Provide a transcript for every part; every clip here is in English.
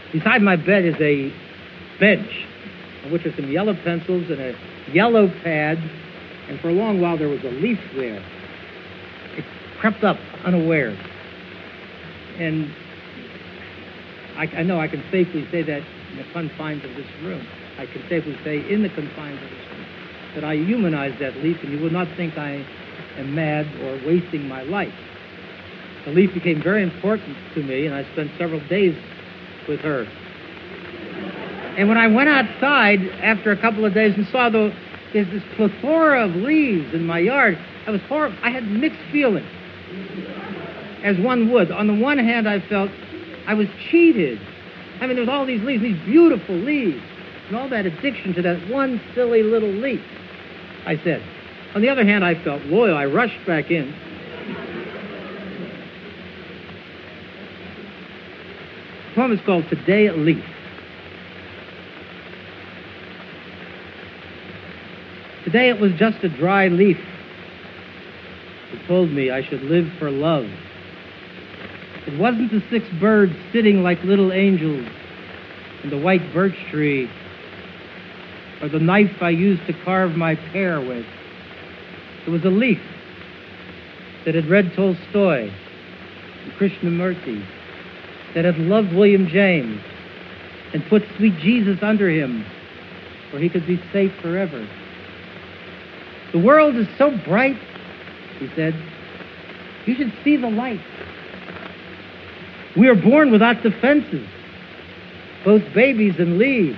Beside my bed is a bench on which are some yellow pencils and a yellow pad, and for a long while there was a leaf there. It crept up unawares. And I know I can safely say that in the confines of this room. I can safely say in the confines of this room that I humanized that leaf, and you will not think I am mad or wasting my life. The leaf became very important to me, and I spent several days with her. And when I went outside after a couple of days and saw there's this plethora of leaves in my yard, I was horrible. I had mixed feelings, as one would. On the one hand, I felt I was cheated. I mean, there was all these leaves, these beautiful leaves, and all that addiction to that one silly little leaf, I said. On the other hand, I felt loyal. I rushed back in. The poem is called Today a Leaf. Today it was just a dry leaf. It told me I should live for love. It wasn't the 6 birds sitting like little angels in the white birch tree, or the knife I used to carve my pear with. It was a leaf that had read Tolstoy and Krishnamurti, that had loved William James and put sweet Jesus under him where he could be safe forever. The world is so bright, he said. You should see the light. We are born without defenses, both babies and leaves.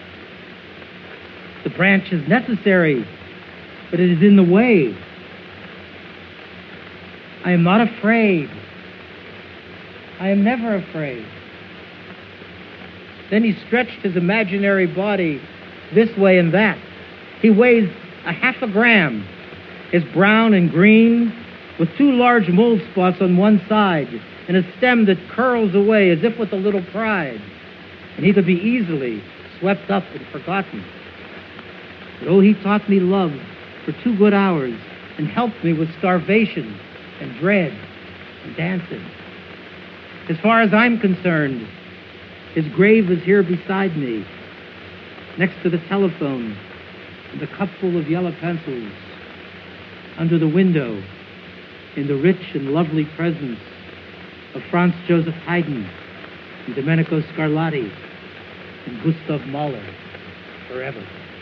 The branch is necessary, but it is in the way. I am not afraid. I am never afraid. Then he stretched his imaginary body this way and that. He weighs a half a gram, is brown and green, with 2 large mold spots on one side, and a stem that curls away as if with a little pride. And he could be easily swept up and forgotten. But oh, he taught me love for 2 good hours and helped me with starvation and dread and dancing. As far as I'm concerned, his grave is here beside me, next to the telephone and the cupful of yellow pencils, under the window, in the rich and lovely presence of Franz Joseph Haydn and Domenico Scarlatti and Gustav Mahler forever.